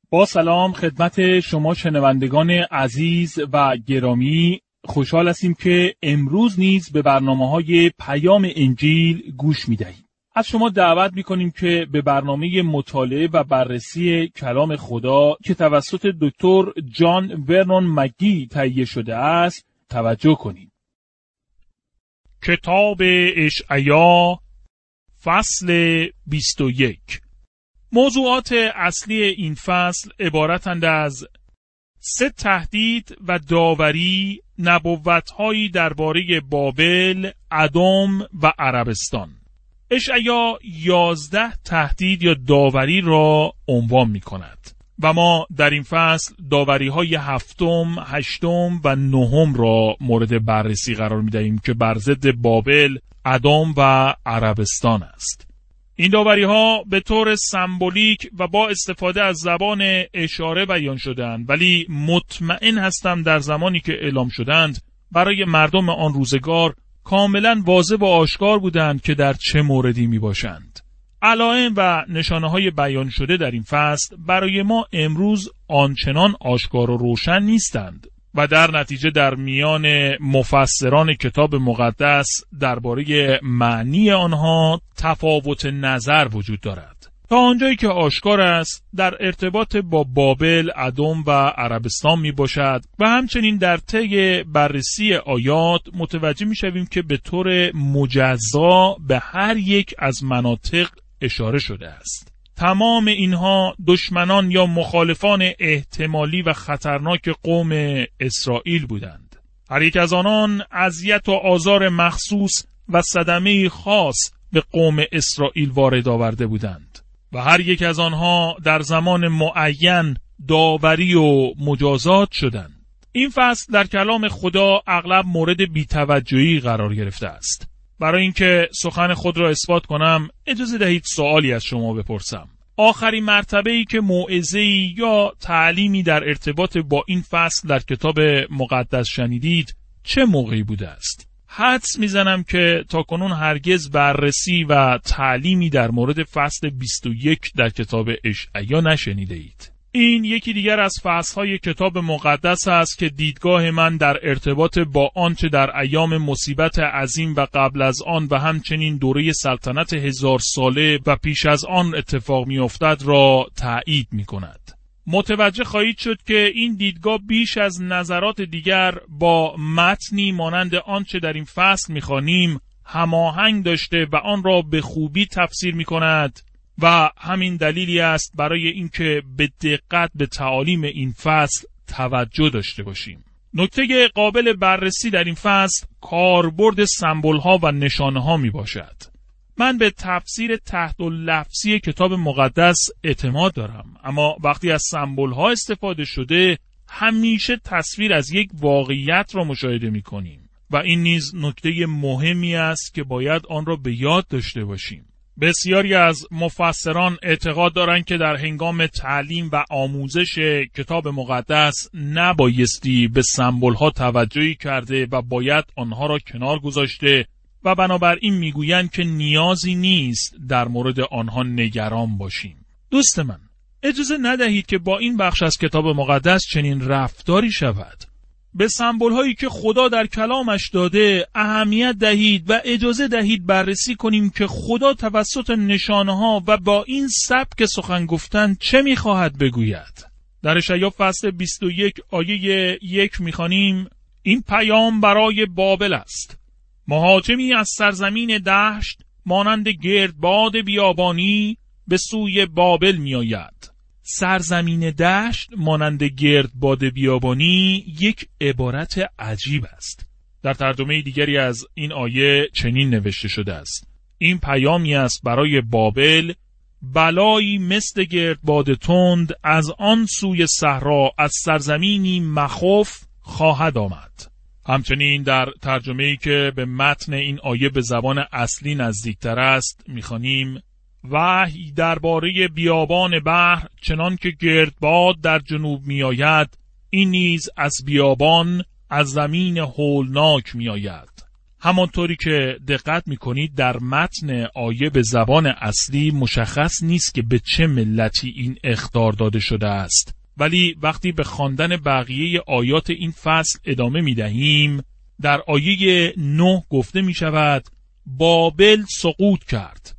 با سلام خدمت شما شنوندگان عزیز و گرامی، خوشحال هستیم که امروز نیز به برنامه‌های پیام انجیل گوش می‌دهید. از شما دعوت می‌کنیم که به برنامه مطالعه و بررسی کلام خدا که توسط دکتر جان ورنون مگی تهیه شده است توجه کنید. کتاب اشعیا فصل 21. موضوعات اصلی این فصل عبارتند از 3 تهدید و داوری، نبوت‌هایی درباره بابل، ادم و عربستان. اشعیا 11 تهدید یا داوری را عنوان می‌کند و ما در این فصل داوری‌های 7، 8 و 9 را مورد بررسی قرار می‌دهیم که بر ضد بابل، ادم و عربستان است. این داوری‌ها به طور سمبولیک و با استفاده از زبان اشاره بیان شدند، ولی مطمئن هستم در زمانی که اعلام شدند برای مردم آن روزگار کاملا واضح و آشکار بودند که در چه موردی می باشند. علائم و نشانه‌های بیان شده در این فصل برای ما امروز آنچنان آشکار و روشن نیستند و در نتیجه در میان مفسران کتاب مقدس درباره معنی آنها تفاوت نظر وجود دارد. تا آنجایی که آشکار است در ارتباط با بابل، ادم و عربستان می باشد و همچنین در طی بررسی آیات متوجه می شویم که به طور مجزا به هر یک از مناطق اشاره شده است. تمام اینها دشمنان یا مخالفان احتمالی و خطرناک قوم اسرائیل بودند. هر یک از آنان اذیت و آزار مخصوص و صدمه خاص به قوم اسرائیل وارد آورده بودند و هر یک از آنها در زمان معین داوری و مجازات شدند. این فصل در کلام خدا اغلب مورد بی‌توجهی قرار گرفته است. برای اینکه سخن خود را اثبات کنم اجازه دهید سوالی از شما بپرسم. آخرین مرتبه‌ای که موعظه‌ای یا تعلیمی در ارتباط با این فصل در کتاب مقدس شنیدید چه موقعی بوده است؟ حدس میزنم که تاکنون هرگز بررسی و تعلیمی در مورد فصل 21 در کتاب اشعیا نشنیده اید. این یکی دیگر از فصل‌های کتاب مقدس است که دیدگاه من در ارتباط با آنچه در ایام مصیبت عظیم و قبل از آن و همچنین دوره سلطنت 1000 ساله و پیش از آن اتفاق می‌افتد را تایید می‌کند. متوجه خواهید شد که این دیدگاه بیش از نظرات دیگر با متنی مانند آنچه در این فصل می‌خوانیم هماهنگ داشته و آن را به خوبی تفسیر می‌کند و همین دلیلی است برای اینکه به دقت به تعالیم این فصل توجه داشته باشیم. نکته قابل بررسی در این فصل کاربرد سمبول‌ها و نشانه‌ها میباشد. من به تفسیر تحت لفظی کتاب مقدس اعتماد دارم، اما وقتی از سمبول‌ها استفاده شده همیشه تصویر از یک واقعیت را مشاهده می‌کنیم و این نیز نکته مهمی است که باید آن را به یاد داشته باشیم. بسیاری از مفسران اعتقاد دارند که در هنگام تعلیم و آموزش کتاب مقدس نبایستی به سمبول‌ها توجهی کرده و باید آنها را کنار گذاشته و بنابراین میگویند که نیازی نیست در مورد آنها نگران باشیم. دوست من، اجازه ندهید که با این بخش از کتاب مقدس چنین رفتاری شود. به سمبول‌هایی که خدا در کلامش داده اهمیت دهید و اجازه دهید بررسی کنیم که خدا توسط نشانه‌ها و با این سبک سخن گفتن چه می‌خواهد بگوید. در اشعیا فصل 21 آیه 1 می‌خوانیم: این پیام برای بابل است. مهاجمی از سرزمین دشت مانند گردباد بیابانی به سوی بابل می‌آید. سرزمین دشت مانند گردباد بیابانی یک عبارت عجیب است. در ترجمه دیگری از این آیه چنین نوشته شده است: این پیامی است برای بابل، بلایی مثل گردباد تند از آن سوی صحرا از سرزمینی مخوف خواهد آمد. همچنین در ترجمه‌ای که به متن این آیه به زبان اصلی نزدیکتر است می‌خوانیم: وحی درباره بیابان بحر چنان که گردباد در جنوب می‌آید، این نیز از بیابان، از زمین هولناک می‌آید. همانطوری که دقت می‌کنید در متن آیه به زبان اصلی مشخص نیست که به چه ملتی این اخطار داده شده است، ولی وقتی به خواندن بقیه آیات این فصل ادامه می‌دهیم، در آیه 9 گفته می‌شود بابل سقوط کرد.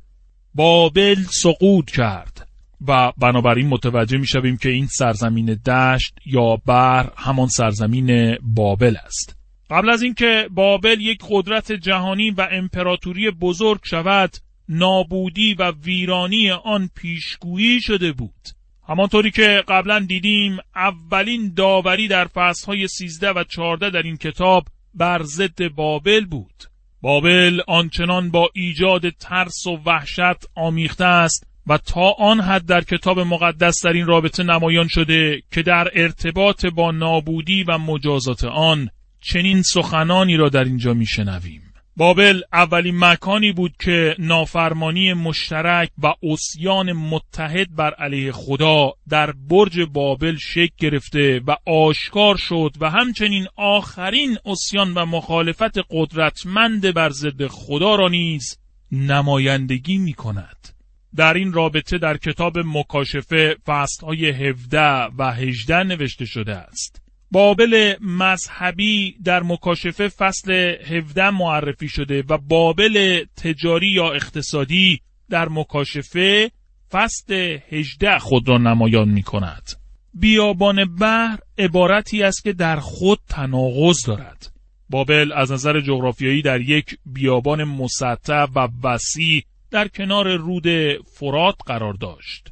بابل سقوط کرد و بنابراین متوجه می‌شویم که این سرزمین دشت یا بحر همان سرزمین بابل است. قبل از اینکه بابل یک قدرت جهانی و امپراتوری بزرگ شود، نابودی و ویرانی آن پیشگویی شده بود. همانطوری که قبلا دیدیم، اولین داوری در فصل‌های 13 و 14 در این کتاب بر ضد بابل بود. بابل آنچنان با ایجاد ترس و وحشت آمیخته است و تا آن حد در کتاب مقدس در این رابطه نمایان شده که در ارتباط با نابودی و مجازات آن چنین سخنانی را در اینجا میشنویم. بابل اولین مکانی بود که نافرمانی مشترک و عصیان متحد بر علیه خدا در برج بابل شکل گرفته و آشکار شد و همچنین آخرین عصیان و مخالفت قدرتمند بر ضد خدا را نیز نمایندگی می کند. در این رابطه در کتاب مکاشفه فصل‌های 17 و 18 نوشته شده است. بابل مذهبی در مکاشفه فصل 17 معرفی شده و بابل تجاری یا اقتصادی در مکاشفه فصل 18 خود را نمایان می کند. بیابان بحر عبارتی است که در خود تناقض دارد. بابل از نظر جغرافیایی در یک بیابان مسطح و وسیع در کنار رود فرات قرار داشت.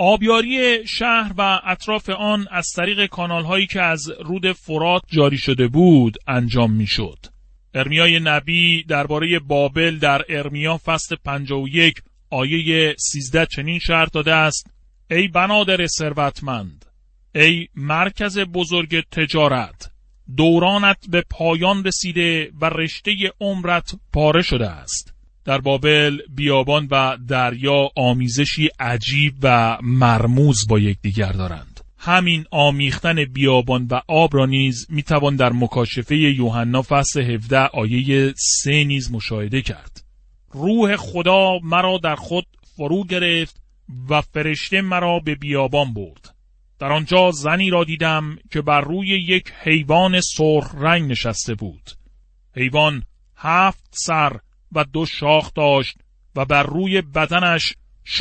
آبیاری شهر و اطراف آن از طریق کانال‌هایی که از رود فرات جاری شده بود انجام می‌شد. ارمیا نبی درباره بابل در ارمیا فصل 51 آیه 13 چنین شرح داده است: ای بنادر ثروتمند، ای مرکز بزرگ تجارت، دورانت به پایان رسیده و رشته عمرت پاره شده است. در بابل بیابان و دریا آمیزشی عجیب و مرموز با یکدیگر دارند. همین آمیختن بیابان و آب را نیز میتوان در مکاشفه یوحنا فصل 17 آیه 3 نیز مشاهده کرد. روح خدا مرا در خود فرو گرفت و فرشته مرا به بیابان برد. در آنجا زنی را دیدم که بر روی یک حیوان سرخ رنگ نشسته بود. حیوان 7 سر و 2 شاخ داشت و بر روی بدنش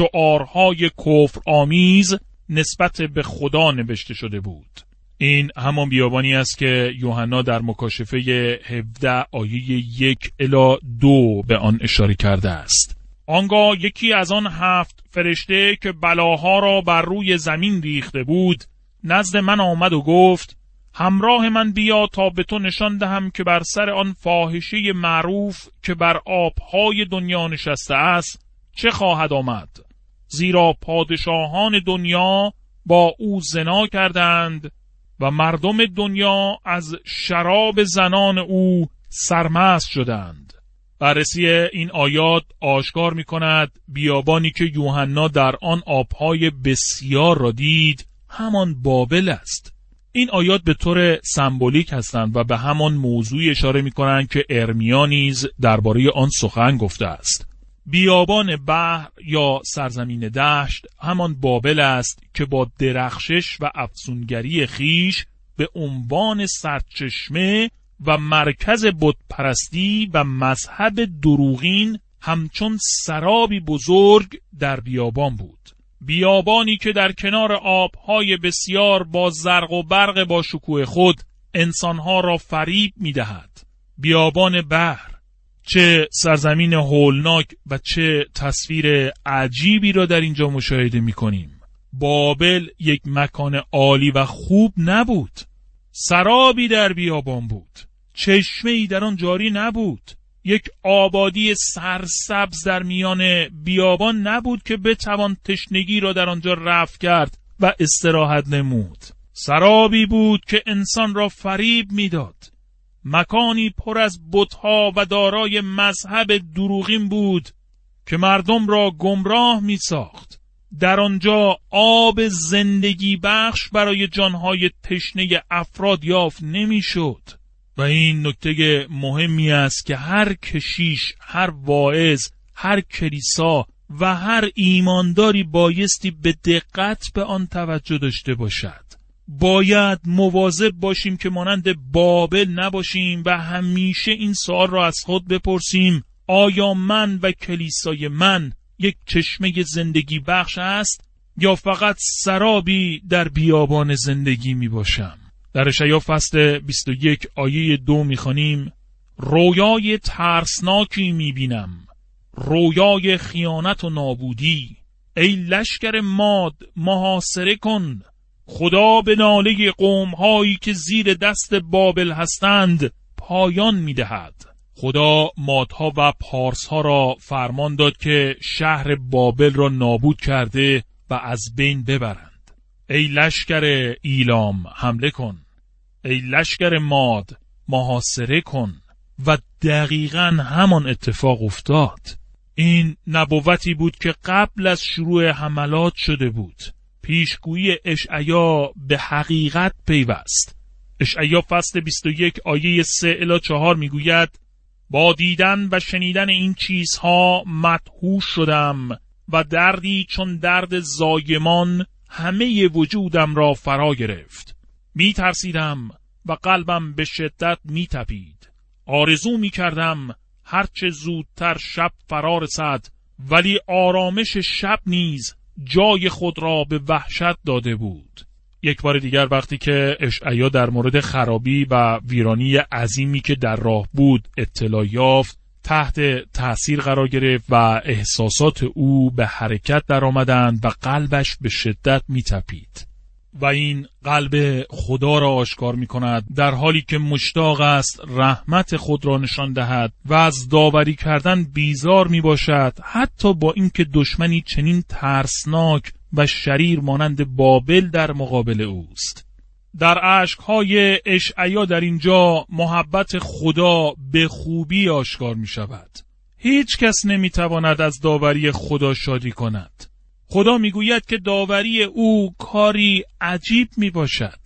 شعارهای کفر آمیز نسبت به خدا نوشته شده بود. این همان بیابانی است که یوحنا در مکاشفه 17 آیه 1 الی 2 به آن اشاره کرده است. آنگاه یکی از آن 7 فرشته که بلاها را بر روی زمین ریخته بود نزد من آمد و گفت: همراه من بیا تا به تو نشان دهم که بر سر آن فاحشه معروف که بر آبهای دنیا نشسته است چه خواهد آمد، زیرا پادشاهان دنیا با او زنا کردند و مردم دنیا از شراب زنان او سرمست شدند. بررسی این آیات آشکار می کند بیابانی که یوحنا در آن آبهای بسیار را دید همان بابل است. این آیات به طور سمبولیک هستند و به همان موضوعی اشاره می کنند که ارمیا نیز درباره آن سخن گفته است. بیابان بحر یا سرزمین دشت همان بابل است که با درخشش و افسونگری خیش به عنوان سرچشمه و مرکز بتپرستی و مذهب دروغین همچون سرابی بزرگ در بیابان بود. بیابانی که در کنار آبهای بسیار با زرق و برق با شکوه خود انسانها را فریب می دهد. بیابان بحر، چه سرزمین هولناک و چه تصویر عجیبی را در اینجا مشاهده می کنیم. بابل یک مکان عالی و خوب نبود. سرابی در بیابان بود. چشمه‌ای در آن جاری نبود. یک آبادی سرسبز در میان بیابان نبود که بتوان تشنگی را در آنجا رفع کرد و استراحت نمود. سرابی بود که انسان را فریب میداد. مکانی پر از بت‌ها و دارای مذهب دروغین بود که مردم را گمراه می‌ساخت. در آنجا آب زندگی بخش برای جانهای تشنه افراد یافت نمی‌شد. و این نکته مهمی است که هر کشیش، هر واعظ، هر کلیسا و هر ایمانداری بایستی به دقت به آن توجه داشته باشد. باید مواظب باشیم که مانند بابل نباشیم و همیشه این سوال را از خود بپرسیم: آیا من و کلیسای من یک چشمه زندگی بخش است یا فقط سرابی در بیابان زندگی می باشم؟ در اشعیا فصل 21 آیه 2 می خوانیم: رویای ترسناکی می بینم، رویای خیانت و نابودی. ای لشکر ماد محاصره کن، خدا به ناله قوم هایی که زیر دست بابل هستند پایان می دهد. خدا مادها و پارسها را فرمان داد که شهر بابل را نابود کرده و از بین ببرند. ای لشکر ایلام حمله کن، ای لشکر ماد محاصره کن. و دقیقاً همان اتفاق افتاد. این نبوتی بود که قبل از شروع حملات شده بود. پیشگویی اشعیا به حقیقت پیوست. اشعیا فصل 21 آیه 3 الی 4 میگوید: با دیدن و شنیدن این چیزها مدهوش شدم و دردی چون درد زایمان همه وجودم را فرا گرفت. می ترسیدم و قلبم به شدت می تپید. آرزو می کردم هرچه زودتر شب فرا رسد، ولی آرامش شب نیز جای خود را به وحشت داده بود. یک بار دیگر وقتی که اشعیا در مورد خرابی و ویرانی عظیمی که در راه بود اطلاع یافت، تحت تأثیر قرار گرفت و احساسات او به حرکت در آمدند و قلبش به شدت می تپید. و این قلب خدا را آشکار می کند در حالی که مشتاق است رحمت خود را نشان دهد و از داوری کردن بیزار می باشد، حتی با اینکه دشمنی چنین ترسناک و شریر مانند بابل در مقابل اوست. در اشک‌های اشعیا در اینجا محبت خدا به خوبی آشکار می شود. هیچ کس نمی تواند از داوری خدا شادی کند. خدا می گوید که داوری او کاری عجیب می باشد.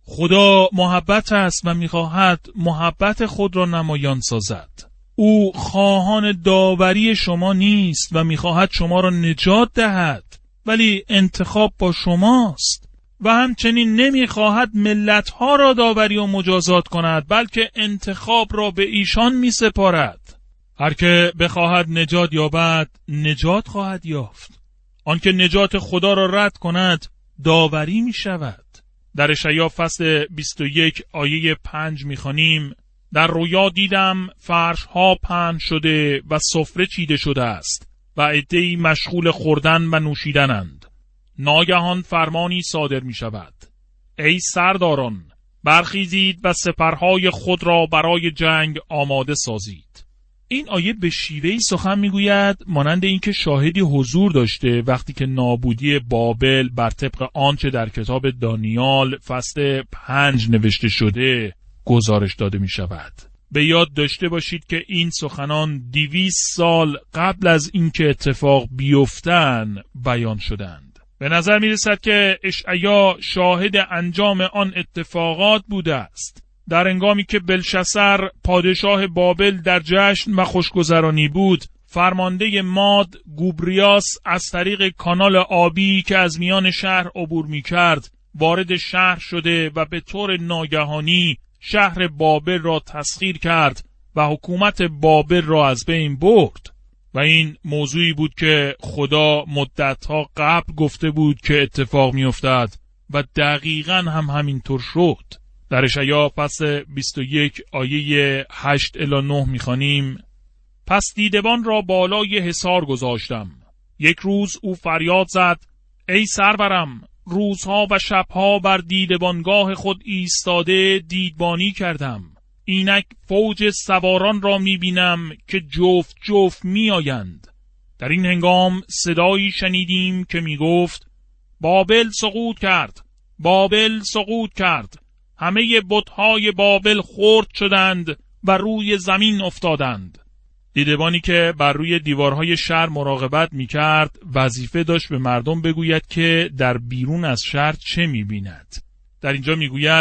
خدا محبت است و می خواهد محبت خود را نمایان سازد. او خواهان داوری شما نیست و می خواهد شما را نجات دهد، ولی انتخاب با شماست. و همچنین نمی خواهد ملتها را داوری و مجازات کند، بلکه انتخاب را به ایشان می سپارد. هر که بخواهد نجات یابد نجات خواهد یافت. آنکه نجات خدا را رد کند داوری می شود. در اشعیا فصل 21 آیه 5 می خوانیم: در رویا دیدم فرشها پهن شده و سفره چیده شده است و عده‌ای مشغول خوردن و نوشیدنند. ناگهان فرمانی صادر می شود: ای سرداران، برخیزید و سپرهای خود را برای جنگ آماده سازید. این آیه به شیوهی سخن میگوید مانند اینکه شاهدی حضور داشته وقتی که نابودی بابل بر طبق آنچه در کتاب دانیال فصل 5 نوشته شده گزارش داده می شود. به یاد داشته باشید که این سخنان 200 سال قبل از اینکه اتفاق بیفتن بیان شدند. به نظر می رسد که اشعیا شاهد انجام آن اتفاقات بوده است. در هنگامی که بلشسر پادشاه بابل در جشن و خوشگذرانی بود، فرمانده ماد گوبریاس از طریق کانال آبی که از میان شهر عبور می کرد وارد شهر شده و به طور ناگهانی شهر بابل را تسخیر کرد و حکومت بابل را از بین برد. و این موضوعی بود که خدا مدتها قبل گفته بود که اتفاق می افتد و دقیقاً هم همینطور شد. در اشعیا فصل 21 آیه 8 الی 9 می‌خوانیم: پس دیدبان را بالای حصار گذاشتم. یک روز او فریاد زد: ای سرورم، روزها و شبها بر دیدبانگاه خود ایستاده دیدبانی کردم. اینک فوج سواران را می‌بینم که جفت جفت می‌آیند. در این هنگام صدایی شنیدیم که می‌گفت: بابل سقوط کرد، بابل سقوط کرد. همه بت‌های بابل خرد شدند و روی زمین افتادند. دیدبانی که بر روی دیوارهای شهر مراقبت می‌کرد وظیفه داشت به مردم بگوید که در بیرون از شهر چه می‌بیند. در اینجا می‌گوید: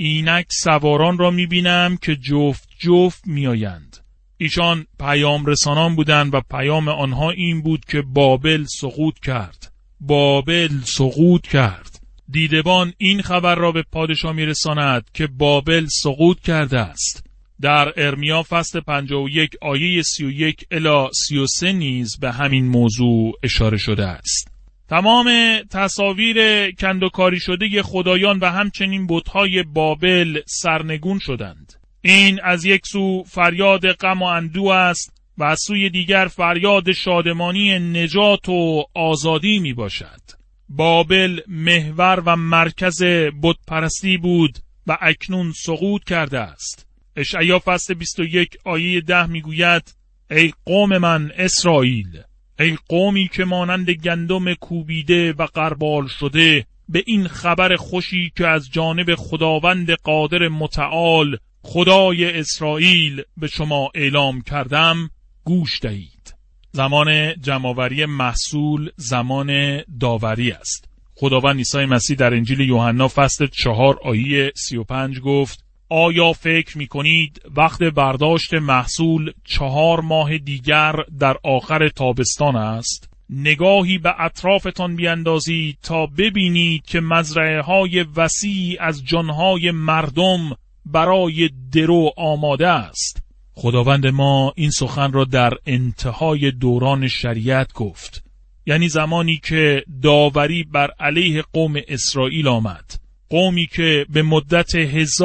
اینک سواران را می‌بینم که جفت جفت میآیند. ایشان پیام رسانان بودند و پیام آنها این بود که بابل سقوط کرد. بابل سقوط کرد. دیدبان این خبر را به پادشاه میرساند که بابل سقوط کرده است. در ارمیا فصل 51 آیه 31 الی 33 نیز به همین موضوع اشاره شده است. تمام تصاویر کندوکاری شده خدایان و همچنین بت‌های بابل سرنگون شدند. این از یک سو فریاد غم و اندوه است و از سوی دیگر فریاد شادمانی نجات و آزادی می باشد. بابل محور و مرکز بت پرستی بود و اکنون سقوط کرده است. اشعیا فصل 21 آیه 10 می گوید: ای قوم من اسرائیل، ای قومی که مانند گندم کوبیده و غربال شده، به این خبر خوشی که از جانب خداوند قادر متعال خدای اسرائیل به شما اعلام کردم گوش دهید. زمان جمع‌آوری محصول زمان داوری است. خداوند عیسی مسیح در انجیل یوحنا فصل 4 آیه 35 گفت: آیا فکر می‌کنید وقت برداشت محصول 4 ماه دیگر در آخر تابستان است؟ نگاهی به اطرافتان بیندازید تا ببینید که مزرعه‌های وسیع از جانهای مردم برای درو آماده است. خداوند ما این سخن را در انتهای دوران شریعت گفت، یعنی زمانی که داوری بر علیه قوم اسرائیل آمد، قومی که به مدت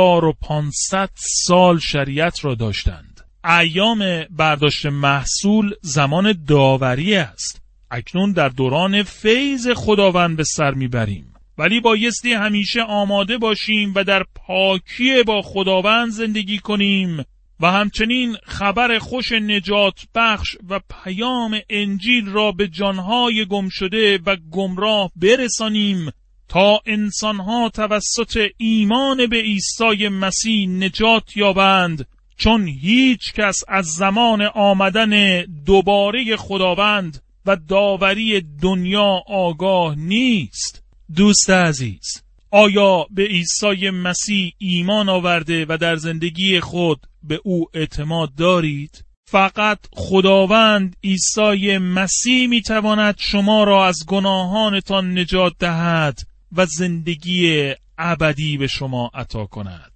1500 سال شریعت را داشتند. ایام برداشت محصول زمان داوری است. اکنون در دوران فیض خداوند به سر میبریم، ولی بایستی همیشه آماده باشیم و در پاکی با خداوند زندگی کنیم و همچنین خبر خوش نجات بخش و پیام انجیل را به جانهای گم شده و گمراه برسانیم تا انسانها توسط ایمان به عیسی مسیح نجات یابند، چون هیچ کس از زمان آمدن دوباره خداوند و داوری دنیا آگاه نیست. دوست عزیز، آیا به عیسی مسیح ایمان آورده و در زندگی خود به او اعتماد دارید؟ فقط خداوند عیسی مسیح میتواند شما را از گناهانتان نجات دهد و زندگی ابدی به شما عطا کند.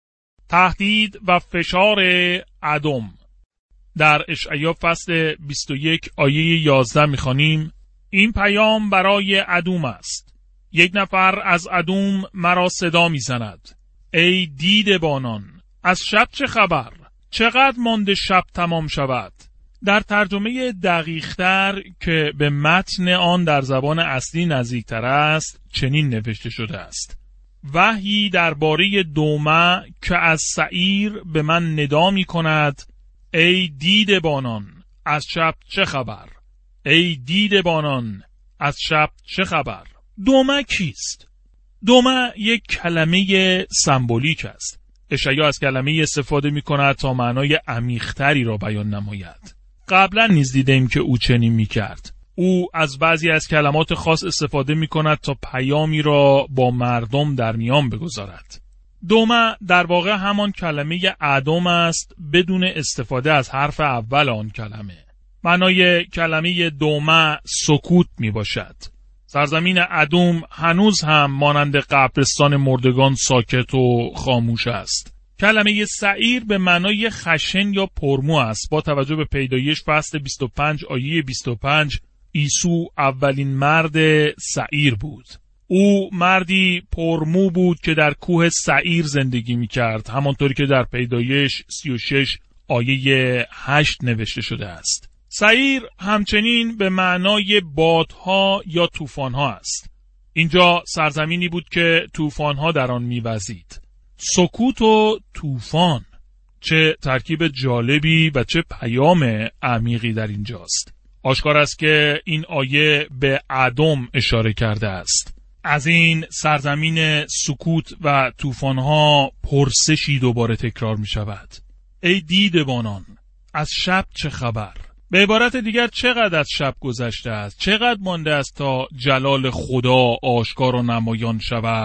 تهدید و فشار ادم. در اشعیا فصل 21 آیه 11 میخوانیم: این پیام برای ادم است. یک نفر از ادم مرا صدا میزند: ای دیدبانان، از شب چه خبر؟ چقدر مانده شب تمام شود؟ در ترجمه دقیق‌تر که به متن آن در زبان اصلی نزدیکتر است چنین نوشته شده است: وحی درباره دومه که از سعیر به من ندا می کند: ای دیدبانان، از شب چه خبر؟ ای دیدبانان، از شب چه خبر؟ دومه کیست؟ دومه یک کلمه سمبولیک است. اشعیا از کلمه استفاده می کند تا معنای عمیق‌تری را بیان نماید. قبلا نیز دیدیم که او چنین می کرد. او از بعضی از کلمات خاص استفاده می کند تا پیامی را با مردم در میان بگذارد. دومه در واقع همان کلمه ادم است بدون استفاده از حرف اول آن کلمه. معنای کلمه دومه سکوت می باشد. سرزمین ادم هنوز هم مانند قبرستان مردگان ساکت و خاموش است. کلمه سعیر به معنای خشن یا پرمو است. با توجه به پیدایش فصل 25 آیه 25 عیسی اولین مرد سعیر بود. او مردی پرمو بود که در کوه سعیر زندگی می کرد، همانطوری که در پیدایش 36 آیه 8 نوشته شده است. سعیر همچنین به معنای بادها یا طوفانها است. اینجا سرزمینی بود که طوفانها در آن می‌وزید. سکوت و طوفان، چه ترکیب جالبی و چه پیام عمیقی در اینجاست. آشکار است که این آیه به ادم اشاره کرده است. از این سرزمین سکوت و طوفانها پرسشی دوباره تکرار می شود: ای دیدبانان، از شب چه خبر؟ به عبارت دیگر چقدر از شب گذشته است؟ چقدر مانده است تا جلال خدا آشکار و نمایان شود؟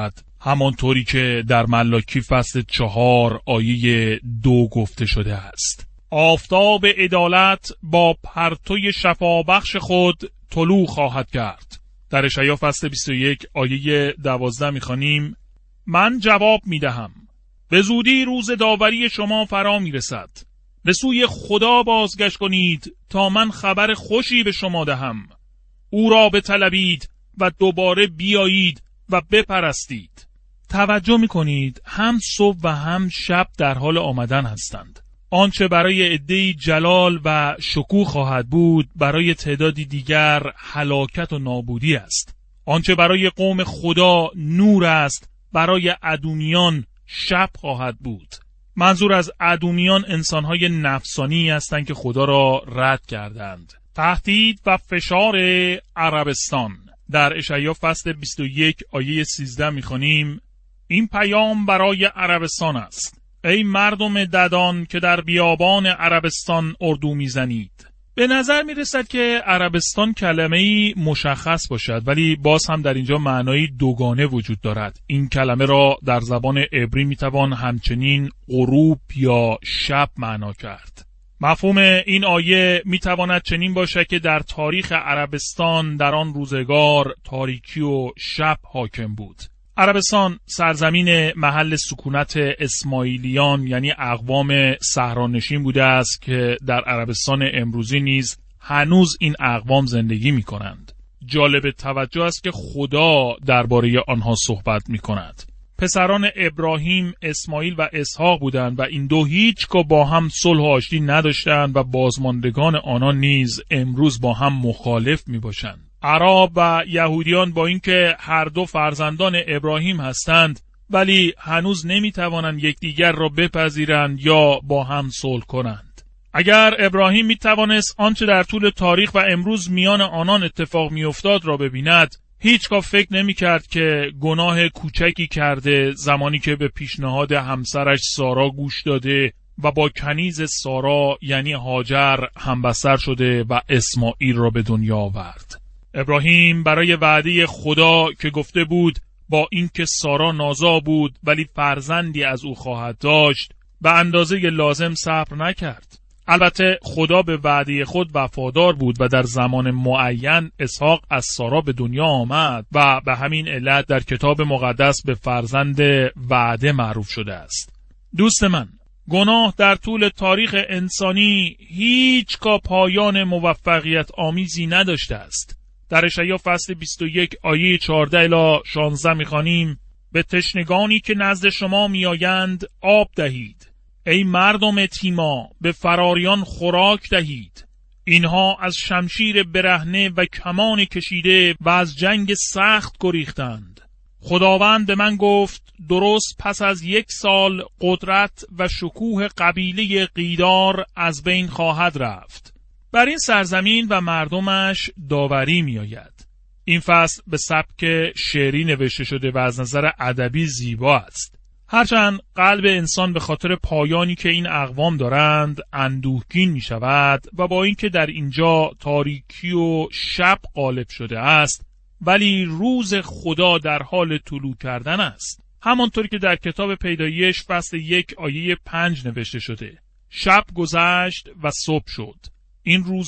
همانطوری که در ملاکی فصل 4 آیه 2 گفته شده است. آفتاب عدالت با پرتوی شفابخش خود طلوع خواهد کرد. در اشعیا فصل 21 آیه 12 می‌خوانیم: من جواب می‌دهم، به زودی روز داوری شما فرا می‌رسد. به سوی خدا بازگشت کنید تا من خبر خوشی به شما دهم. او را بطلبید و دوباره بیایید و بپرستید. توجه می‌کنید هم صبح و هم شب در حال آمدن هستند. آنچه برای عده‌ای جلال و شکوه خواهد بود، برای تعدادی دیگر هلاکت و نابودی است. آنچه برای قوم خدا نور است، برای ادومیان شب خواهد بود. منظور از ادومیان انسان‌های نفسانی هستند که خدا را رد کردند. تهدید و فشار عربستان. در اشعیا فصل 21 آیه 13 می‌خوانیم: این پیام برای عربستان است. ای مردم ددان که در بیابان عربستان اردو میزنید. به نظر میرسد که عربستان کلمه‌ای مشخص باشد، ولی باز هم در اینجا معنایی دوگانه وجود دارد. این کلمه را در زبان عبری میتوان همچنین غروب یا شب معنا کرد. مفهوم این آیه میتواند چنین باشد که در تاریخ عربستان در آن روزگار تاریکی و شب حاکم بود. عربستان سرزمین محل سکونت اسماعیلیان یعنی اقوام صحرانشین بوده است که در عربستان امروزی نیز هنوز این اقوام زندگی می کنند. جالب توجه است که خدا درباره آنها صحبت می کند. پسران ابراهیم، اسماعیل و اسحاق بودند و این دو هیچگاه با هم صلح و آشتی نداشتند و بازماندگان آنان نیز امروز با هم مخالف می باشند. عرب و یهودیان با اینکه هر دو فرزندان ابراهیم هستند، ولی هنوز نمیتوانند یکدیگر را بپذیرند یا با هم صلح کنند. اگر ابراهیم میتوانست آنچه در طول تاریخ و امروز میان آنان اتفاق میافتاد را ببیند، هیچگاه فکر نمیکرد که گناه کوچکی کرده زمانی که به پیشنهاد همسرش سارا گوش داده و با کنیز سارا یعنی هاجر همبستر شده و اسماعیل را به دنیا آورد. ابراهیم برای وعده خدا که گفته بود با اینکه سارا نازا بود ولی فرزندی از او خواهد داشت، به اندازه لازم صبر نکرد. البته خدا به وعده خود وفادار بود و در زمان معین اسحاق از سارا به دنیا آمد و به همین علت در کتاب مقدس به فرزند وعده معروف شده است. دوست من، گناه در طول تاریخ انسانی هیچگاه پایان موفقیت آمیزی نداشته است. در اشعیا فصل 21 آیه 14 الی 16 می‌خوانیم: به تشنگانی که نزد شما میآیند آب دهید. ای مردم تیما، به فراریان خوراک دهید. اینها از شمشیر برهنه و کمان کشیده و از جنگ سخت گریختند. خداوند به من گفت درست پس از 1 سال قدرت و شکوه قبیله قیدار از بین خواهد رفت. بر این سرزمین و مردمش داوری می آید. این فصل به سبک شعری نوشته شده و از نظر ادبی زیبا است. هرچند قلب انسان به خاطر پایانی که این اقوام دارند اندوهگین می شود و با اینکه در اینجا تاریکی و شب غالب شده است، ولی روز خدا در حال طلوع کردن است. همانطوری که در کتاب پیدایش فصل 1 آیه 5 نوشته شده: شب گذشت و صبح شد. این روز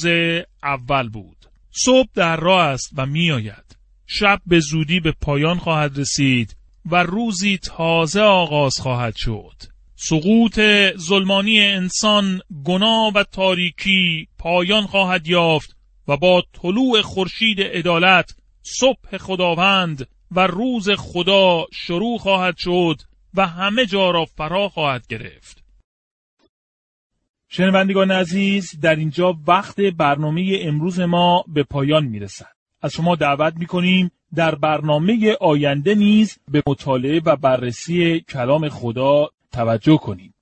اول بود. صبح در راه است و می آید. شب به زودی به پایان خواهد رسید و روزی تازه آغاز خواهد شد. سقوط ظلمانی انسان، گناه و تاریکی پایان خواهد یافت و با طلوع خورشید عدالت صبح خداوند و روز خدا شروع خواهد شد و همه جا را فرا خواهد گرفت. شنوندگان عزیز، در اینجا وقت برنامه امروز ما به پایان میرسد. از شما دعوت میکنیم در برنامه آینده نیز به مطالعه و بررسی کلام خدا توجه کنید.